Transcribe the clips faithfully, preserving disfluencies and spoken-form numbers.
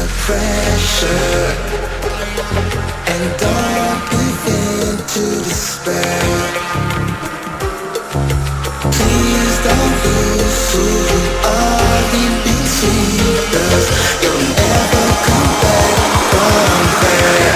blood pressure, and don't give in to despair. Please don't lose who you are in between us. You'll never come back from there.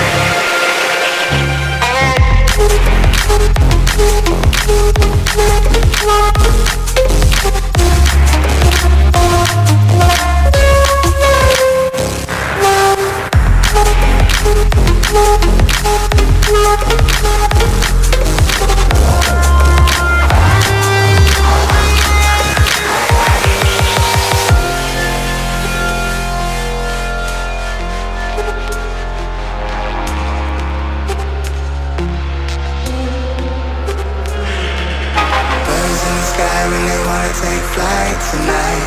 Take flight tonight.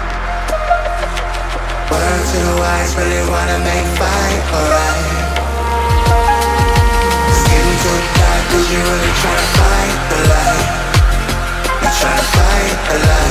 Word to the wise, really wanna make fight alright. It's getting too dark, cause you really tryna fight the light. You're tryna fight the light.